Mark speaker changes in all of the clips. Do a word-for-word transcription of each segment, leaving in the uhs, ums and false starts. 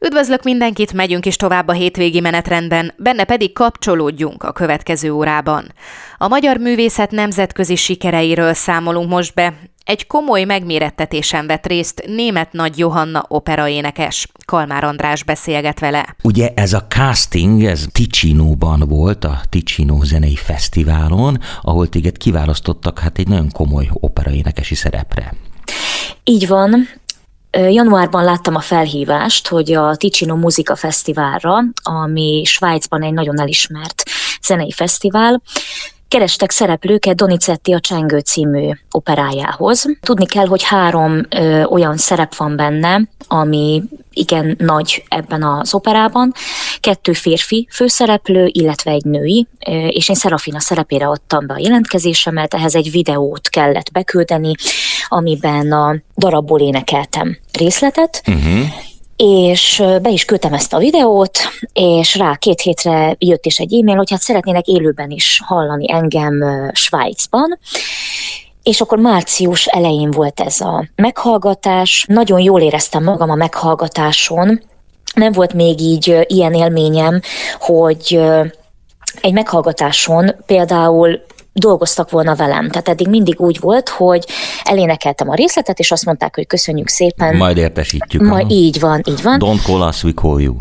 Speaker 1: Üdvözlök mindenkit, megyünk is tovább a hétvégi menetrendben, benne pedig kapcsolódjunk a következő órában. A magyar művészet nemzetközi sikereiről számolunk most be. Egy komoly megmérettetésen vett részt német Nagy Johanna operaénekes. Kalmár András beszélget vele.
Speaker 2: Ugye ez a casting, ez Ticinóban volt, a Ticino zenei fesztiválon, ahol téged kiválasztottak hát egy nagyon komoly operaénekesi szerepre.
Speaker 3: Így van. Januárban láttam a felhívást, hogy a Ticino Muzika Fesztiválra, ami Svájcban egy nagyon elismert zenei fesztivál, kerestek szereplőket Donizetti a Csengő című operájához. Tudni kell, hogy három ö, olyan szerep van benne, ami igen nagy ebben az operában. Kettő férfi főszereplő, illetve egy női, és én Serafina szerepére adtam be a jelentkezésemet, ehhez egy videót kellett beküldeni, amiben a darabból énekeltem részletet, uh-huh. és be is küldtem ezt a videót, és rá két hétre jött is egy e-mail, hogy hát szeretnének élőben is hallani engem Svájcban, és akkor március elején volt ez a meghallgatás. Nagyon jól éreztem magam a meghallgatáson, nem volt még így ilyen élményem, hogy egy meghallgatáson például dolgoztak volna velem. Tehát eddig mindig úgy volt, hogy elénekeltem a részletet, és azt mondták, hogy köszönjük szépen.
Speaker 2: Majd értesítjük.
Speaker 3: Majd így van, így van.
Speaker 2: Don't call us, we call you.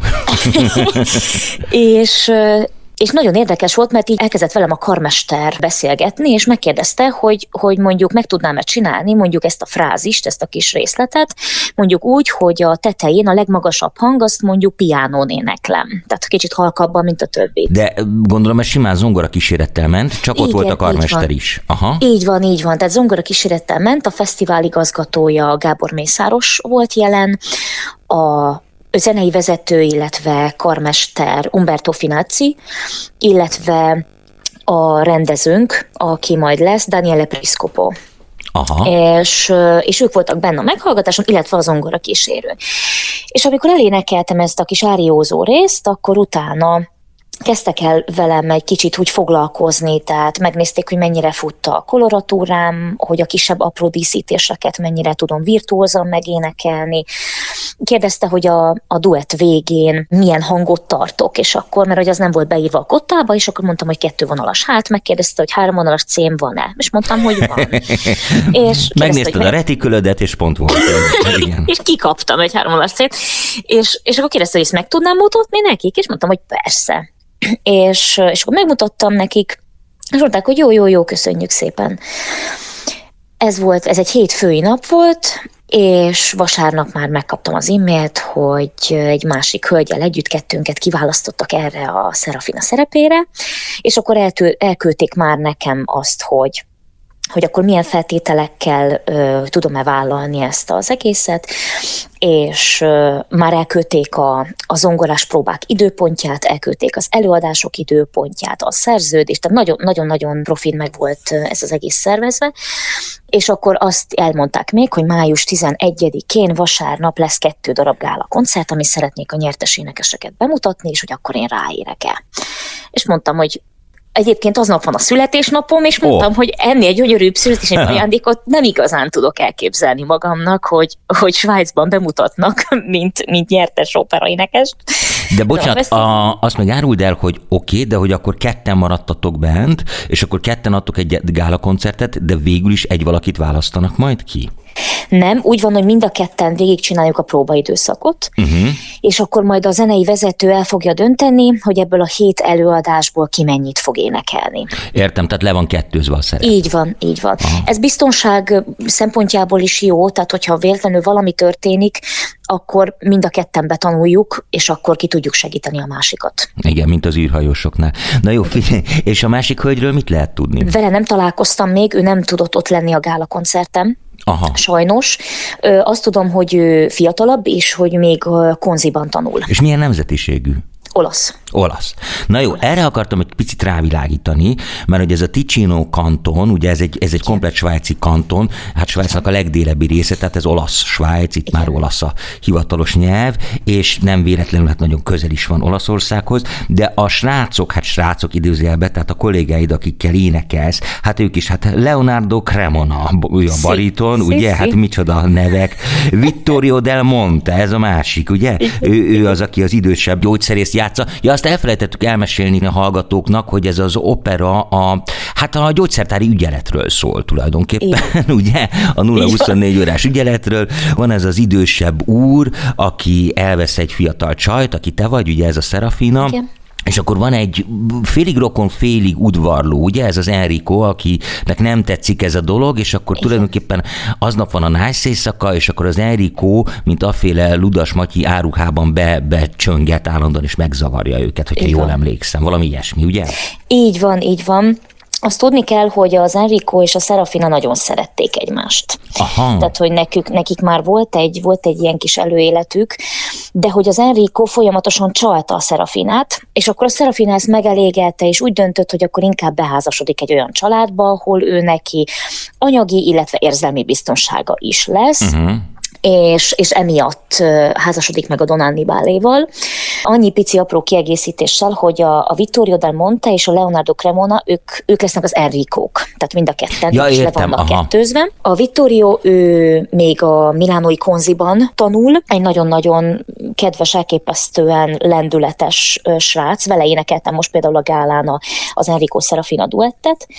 Speaker 3: és... És nagyon érdekes volt, mert így elkezdett velem a karmester beszélgetni, és megkérdezte, hogy, hogy mondjuk meg tudnám-e csinálni mondjuk ezt a frázist, ezt a kis részletet, mondjuk úgy, hogy a tetején a legmagasabb hang, azt mondjuk piánón éneklem. Tehát kicsit halkabban, mint a többi.
Speaker 2: De gondolom, ez simán zongora kísérettel ment, csak
Speaker 3: igen,
Speaker 2: ott volt a karmester is. Aha.
Speaker 3: Így van, így van. Tehát zongora kísérettel ment, a fesztivál igazgatója Gábor Mészáros volt jelen, a zenei vezető, illetve karmester Umberto Finazzi, illetve a rendezőnk, aki majd lesz, Daniele Priscopo.
Speaker 2: Aha.
Speaker 3: És, és ők voltak benne a meghallgatáson, illetve a zongora kísérő. És amikor elénekeltem ezt a kis áriózó részt, akkor utána kezdtek el velem egy kicsit úgy foglalkozni, tehát megnézték, hogy mennyire fut a koloratúrám, hogy a kisebb apró díszítéseket mennyire tudom virtuózan megénekelni. Kérdezte, hogy a, a duett végén milyen hangot tartok, és akkor, mert hogy az nem volt beírva a kottába, és akkor mondtam, hogy kettő vonalas. Hát megkérdezte, hogy három vonalas cém van-e, és mondtam, hogy van. És
Speaker 2: megnézted
Speaker 3: hogy
Speaker 2: a retikülödet, és pont volt. Igen.
Speaker 3: És kikaptam egy három vonalas cémt, és, és akkor kérdezte, hogy ezt meg tudnám mutatni nekik, és mondtam, hogy persze. És, és akkor megmutattam nekik, és mondták, hogy jó, jó, jó, köszönjük szépen. Ez volt, ez egy hétfői nap volt, és vasárnap már megkaptam az e-mailt, hogy egy másik hölgyel együtt kettőnket kiválasztottak erre a Serafina szerepére, és akkor eltő, elküldték már nekem azt, hogy hogy akkor milyen feltételekkel ö, tudom-e vállalni ezt az egészet, és ö, már elküldték a, a zongorás próbák időpontját, elküldték az előadások időpontját, a szerződést, tehát nagyon-nagyon profin meg volt ez az egész szervezve, és akkor azt elmondták még, hogy május tizenegyedikén vasárnap lesz kettő darab gála koncert, ami szeretnék a nyertes énekeseket bemutatni, és hogy akkor én ráérek-e. És mondtam, hogy egyébként aznap van a születésnapom, és mondtam, oh. hogy ennél gyönyörűbb születésnapi ajándékot nem igazán tudok elképzelni magamnak, hogy, hogy Svájcban bemutatnak, mint, mint nyertes operaénekest.
Speaker 2: De bocsánat, a, azt meg áruld el, hogy oké, okay, de hogy akkor ketten maradtatok bent, és akkor ketten adtok egy gálakoncertet, de végül is egy valakit választanak majd ki?
Speaker 3: Nem, úgy van, hogy mind a ketten végigcsináljuk a próbaidőszakot, uh-huh. és akkor majd a zenei vezető el fogja dönteni, hogy ebből a hét előadásból ki mennyit fog énekelni.
Speaker 2: Értem, tehát le van kettőzve a szerep.
Speaker 3: Így van, így van. Aha. Ez biztonság szempontjából is jó, tehát hogyha véletlenül valami történik, akkor mind a ketten betanuljuk, és akkor ki tudjuk segíteni a másikat.
Speaker 2: Igen, mint az űrhajósoknál. Na jó, figyelj, és a másik hölgyről mit lehet tudni?
Speaker 3: Vele nem találkoztam még, ő nem tudott ott lenni a gála koncerten.
Speaker 2: Aha.
Speaker 3: Sajnos. Azt tudom, hogy ő fiatalabb, és hogy még konziban tanul.
Speaker 2: És milyen nemzetiségű?
Speaker 3: Olasz.
Speaker 2: Olasz. Na jó, erre akartam egy picit rávilágítani, mert hogy ez a Ticino kanton, ugye ez egy, ez egy komplet svájci kanton, hát Svájcnak a legdélebbi része, tehát ez olasz-Svájc, itt Igen. már olasz a hivatalos nyelv, és nem véletlenül hát nagyon közel is van Olaszországhoz, de a srácok, hát srácok idézőjelben, tehát a kollégáid, akikkel énekelsz, hát ők is, hát Leonardo Cremona, ő a bariton, szí, ugye, szí. Hát micsoda nevek, Vittorio Del Monte, ez a másik, ugye, ő, ő az, aki az idősebb gyógyszerészt játsza. Ja, azt elfelejtettük elmesélni a hallgatóknak, hogy ez az opera a, hát a gyógyszertári ügyeletről szól tulajdonképpen, Igen. ugye, a nulla huszonnégy órás ügyeletről. Van ez az idősebb úr, aki elvesz egy fiatal csajt, aki te vagy, ugye ez a Serafina, Igen. És akkor van egy félig rokon, félig udvarló, ugye, ez az Enrico, akinek nem tetszik ez a dolog, és akkor Igen. tulajdonképpen aznap van a nájsz éjszaka, és akkor az Enrico, mint aféle Ludas Matyi áruhában be, becsönget állandóan, és megzavarja őket, hogyha Igen. jól emlékszem. Valami ilyesmi, ugye?
Speaker 3: Így van, így van. Azt tudni kell, hogy az Enrico és a Serafina nagyon szerették egymást.
Speaker 2: Aha.
Speaker 3: Tehát, hogy nekük, nekik már volt egy, volt egy ilyen kis előéletük, de hogy az Enrico folyamatosan csalta a Serafinát, és akkor a Serafina ezt megelégelte, és úgy döntött, hogy akkor inkább beházasodik egy olyan családba, ahol ő neki anyagi, illetve érzelmi biztonsága is lesz. Uh-huh. És, és emiatt házasodik meg a Don Annibaléval. Annyi pici apró kiegészítéssel, hogy a, a Vittorio Del Monte és a Leonardo Cremona, ők, ők lesznek az Enricók, tehát mind a ketten,
Speaker 2: ja,
Speaker 3: és le vannak kettőzve. A Vittorio, ő még a milánói Konziban tanul, egy nagyon-nagyon kedves, elképesztően lendületes srác, vele énekeltem most például a gálán az Enrico Serafina duettet,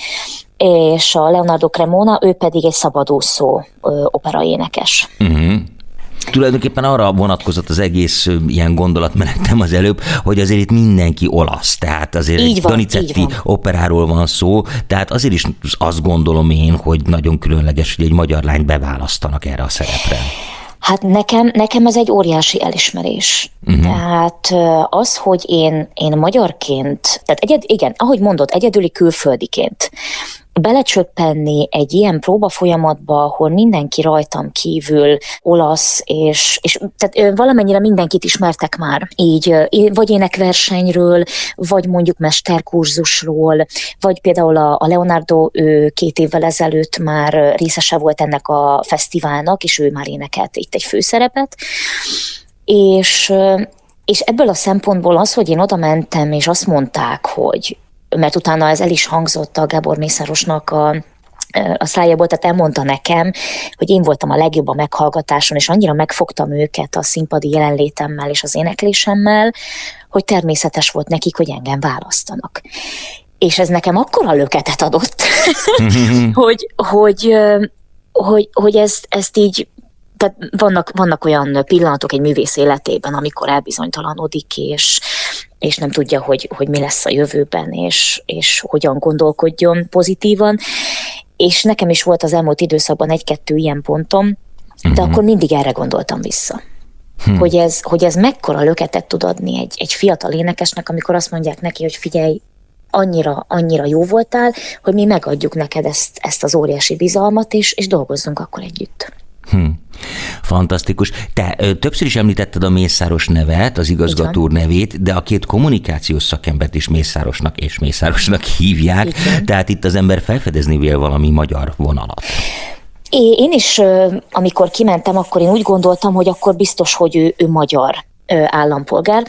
Speaker 3: és a Leonardo Cremona, ő pedig egy szabadúszó operaénekes.
Speaker 2: Uh-huh. Tulajdonképpen arra vonatkozott az egész ilyen gondolatmenetem az előbb, hogy azért itt mindenki olasz, tehát azért így egy van, Donizetti operáról van szó, tehát azért is azt gondolom én, hogy nagyon különleges, hogy egy magyar lányt beválasztanak erre a szerepre.
Speaker 3: Hát nekem, nekem ez egy óriási elismerés. Uh-huh. Tehát az, hogy én, én magyarként, tehát egyed, igen, ahogy mondod, egyedüli külföldiként belecsöppenni egy ilyen próba folyamatba, ahol mindenki rajtam kívül olasz, és, és tehát valamennyire mindenkit ismertek már, így vagy énekversenyről, vagy mondjuk mesterkurzusról, vagy például a, a Leonardo, ő két évvel ezelőtt már részese volt ennek a fesztiválnak, és ő már énekelt itt egy főszerepet, és, és ebből a szempontból az, hogy én oda mentem, és azt mondták, hogy mert utána ez el is hangzott a Gábor Mészárosnak a, a szájából, tehát elmondta nekem, hogy én voltam a legjobb a meghallgatáson, és annyira megfogtam őket a színpadi jelenlétemmel és az éneklésemmel, hogy természetes volt nekik, hogy engem választanak. És ez nekem akkora löketet adott, hogy, hogy, hogy, hogy ezt, ezt így, tehát vannak, vannak olyan pillanatok egy művész életében, amikor elbizonytalanodik, és és nem tudja, hogy, hogy mi lesz a jövőben, és, és hogyan gondolkodjon pozitívan. És nekem is volt az elmúlt időszakban egy-kettő ilyen pontom, de uh-huh. akkor mindig erre gondoltam vissza. Hmm. Hogy, ez, hogy ez mekkora löketet tud adni egy, egy fiatal énekesnek, amikor azt mondják neki, hogy figyelj, annyira, annyira jó voltál, hogy mi megadjuk neked ezt, ezt az óriási bizalmat, és, és dolgozzunk akkor együtt.
Speaker 2: Hmm. Fantasztikus. Te ö, többször is említetted a Mészáros nevet, az igazgató úr nevét, de a két kommunikációs szakembert is Mészárosnak és Mészárosnak hívják, Igen. tehát itt az ember felfedezni vél valami magyar vonalat.
Speaker 3: Én is, amikor kimentem, akkor én úgy gondoltam, hogy akkor biztos, hogy ő, ő magyar állampolgár.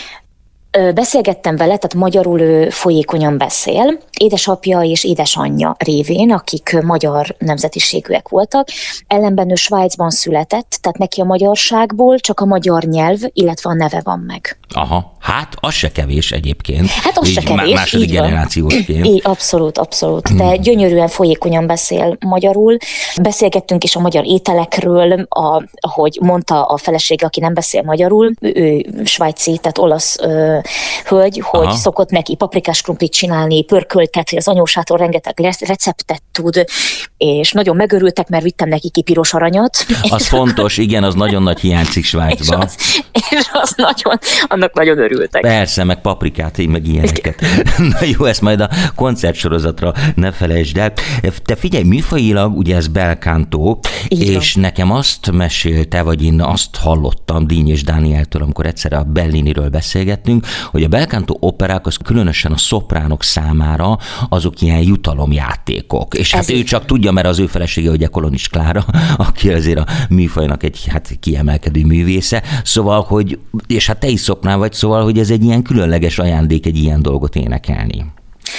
Speaker 3: Beszélgettem vele, tehát magyarul ő folyékonyan beszél, édesapja és édesanyja révén, akik magyar nemzetiségűek voltak, ellenben ő Svájcban született, tehát neki a magyarságból csak a magyar nyelv, illetve a neve van meg.
Speaker 2: Aha, hát az se kevés egyébként.
Speaker 3: Hát az se kevés,
Speaker 2: második generációsként.
Speaker 3: Így, abszolút, abszolút, de gyönyörűen folyékonyan beszél magyarul. Beszélgettünk is a magyar ételekről, a, ahogy mondta a felesége, aki nem beszél magyarul, ő svájci, tehát olasz ö, hölgy, hogy Aha. szokott neki paprikás krumplit csinálni, pörköltet, hogy az anyósától rengeteg receptet tud, és nagyon megörültek, mert vittem neki ki piros aranyat.
Speaker 2: Az fontos, igen, az nagyon nagy hiányzik Svájcban.
Speaker 3: És, az, és azt nagyon, annak nagyon örültek.
Speaker 2: Persze, meg paprikát, meg ilyeneket. Na jó, ezt majd a koncertsorozatra ne felejtsd el. Te figyelj, műfajilag ugye ez bel canto, és van. Nekem azt mesélte, vagy én azt hallottam Díny és Dánieltől, amikor egyszerre a Belliniről beszélgettünk, hogy a bel canto operák az különösen a szopránok számára azok ilyen jutalomjátékok. És hát ez ő így csak tudja, mert az ő felesége ugye Kolonis Klára, aki azért a műfajnak egy hát kiemelkedő művésze. Szóval, hogy, és hát te is szoprán vagy, szóval, hogy ez egy ilyen különleges ajándék egy ilyen dolgot énekelni.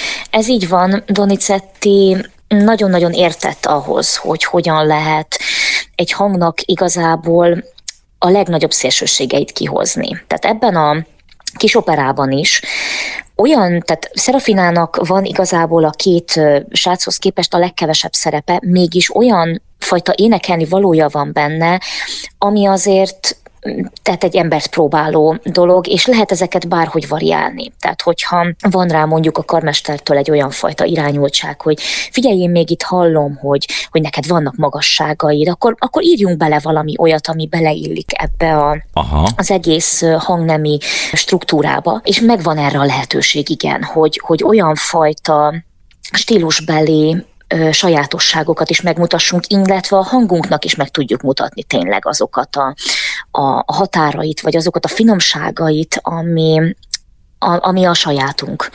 Speaker 3: Ez így van, Donizetti nagyon-nagyon értett ahhoz, hogy hogyan lehet egy hangnak igazából a legnagyobb szélsőségeit kihozni. Tehát ebben a kis operában is olyan, tehát Szerafinának van igazából a két sráchoz képest a legkevesebb szerepe, mégis olyan fajta énekelni valója van benne, ami azért tehát egy embert próbáló dolog, és lehet ezeket bárhogy variálni. Tehát, hogyha van rá mondjuk a karmestertől egy olyan fajta irányultság, hogy figyelj, én még itt hallom, hogy, hogy neked vannak magasságaid, akkor, akkor írjunk bele valami olyat, ami beleillik ebbe a, az egész hangnemi struktúrába, és megvan erre a lehetőség, igen, hogy, hogy olyan fajta stílusbeli sajátosságokat is megmutassunk, illetve a hangunknak is meg tudjuk mutatni tényleg azokat a, a határait, vagy azokat a finomságait, ami, a, ami a sajátunk.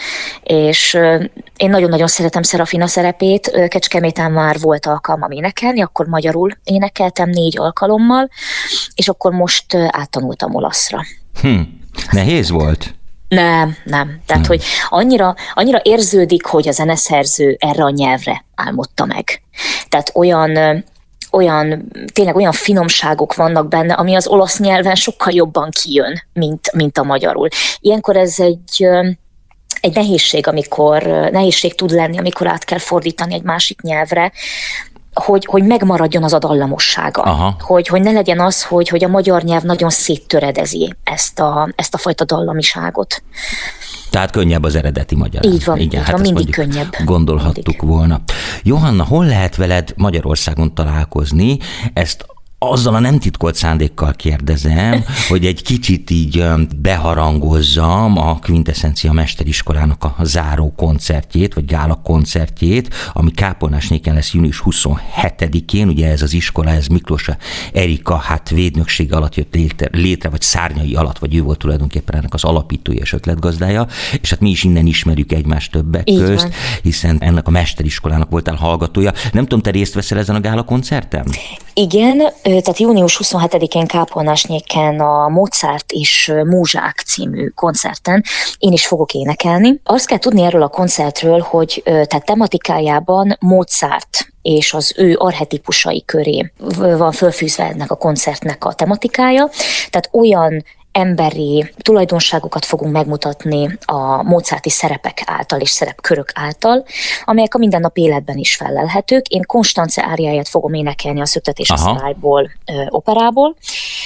Speaker 3: És én nagyon-nagyon szeretem Szerafina szerepét, Kecskeméten már volt alkalmam énekelni, akkor magyarul énekeltem négy alkalommal, és akkor most áttanultam olaszra.
Speaker 2: Hm. Nehéz volt?
Speaker 3: Nem, nem. Tehát,
Speaker 2: hmm.
Speaker 3: hogy annyira, annyira érződik, hogy a zeneszerző erre a nyelvre álmodta meg. Tehát olyan, olyan, tényleg olyan finomságok vannak benne, ami az olasz nyelven sokkal jobban kijön, mint, mint a magyarul. Ilyenkor ez egy, egy nehézség, amikor, nehézség tud lenni, amikor át kell fordítani egy másik nyelvre, hogy, hogy megmaradjon az a dallamossága. Hogy, hogy ne legyen az, hogy, hogy a magyar nyelv nagyon széttöredezi ezt a, ezt a fajta dallamiságot.
Speaker 2: Tehát könnyebb az eredeti magyar.
Speaker 3: Így van,
Speaker 2: igen,
Speaker 3: így
Speaker 2: hát
Speaker 3: van mindig könnyebb.
Speaker 2: Gondolhattuk mindig. volna. Johanna, hol lehet veled Magyarországon találkozni? Ezt azzal a nem titkolt szándékkal kérdezem, hogy egy kicsit így beharangozzam a Quintessencia Mesteriskolának a záró koncertjét, vagy gála koncertjét, ami Kápolnásnéken lesz június huszonhetedikén, ugye ez az iskola, ez Miklós Erika, hát védnökség alatt jött létre, létre, vagy szárnyai alatt, vagy ő volt tulajdonképpen ennek az alapítója és ötletgazdája, és hát mi is innen ismerjük egymást többek
Speaker 3: így
Speaker 2: közt,
Speaker 3: van.
Speaker 2: Hiszen ennek a mesteriskolának voltál hallgatója. Nem tudom, te részt veszel ezen a gála koncerten?
Speaker 3: Igen, tehát június huszonhetedikén Kápolnásnyéken a Mozart és Múzsák című koncerten én is fogok énekelni. Azt kell tudni erről a koncertről, hogy tehát tematikájában Mozart és az ő archetípusai köré van fölfűzve ennek a koncertnek a tematikája. Tehát olyan emberi tulajdonságokat fogunk megmutatni a mozarti szerepek által és szerepkörök által, amelyek a mindennapi életben is fellelhetők. Én Constance áriáját fogom énekelni a Szöktetés a Szarályból operából.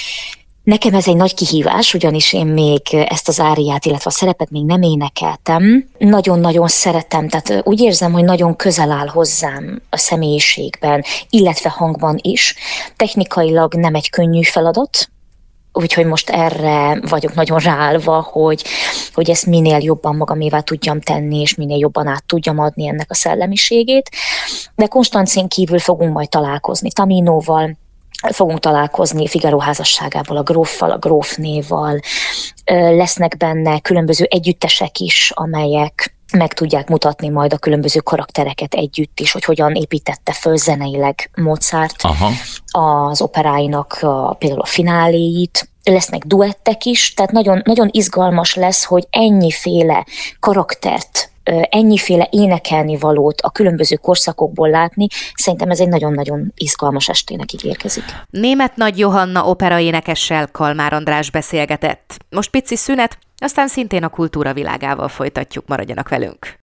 Speaker 3: Nekem ez egy nagy kihívás, ugyanis én még ezt az áriát, illetve a szerepet még nem énekeltem. Nagyon-nagyon szeretem, tehát úgy érzem, hogy nagyon közel áll hozzám a személyiségben, illetve hangban is. Technikailag nem egy könnyű feladat, úgyhogy most erre vagyok nagyon ráállva, hogy, hogy ezt minél jobban magamévá tudjam tenni, és minél jobban át tudjam adni ennek a szellemiségét. De Konstancén kívül fogunk majd találkozni Taminóval, fogunk találkozni Figaro házasságából, a gróffal, a grófnéval. Lesznek benne különböző együttesek is, amelyek meg tudják mutatni majd a különböző karaktereket együtt is, hogy hogyan építette föl zeneileg Mozart Aha. az operáinak a, például a fináléit. Lesznek duettek is, tehát nagyon, nagyon izgalmas lesz, hogy ennyiféle karaktert, ennyiféle énekelni valót a különböző korszakokból látni. Szerintem ez egy nagyon-nagyon izgalmas estének ígérkezik.
Speaker 1: Németh Nagy Johanna operaénekessel Kalmár András beszélgetett. Most pici szünet, aztán szintén a kultúra világával folytatjuk, maradjanak velünk.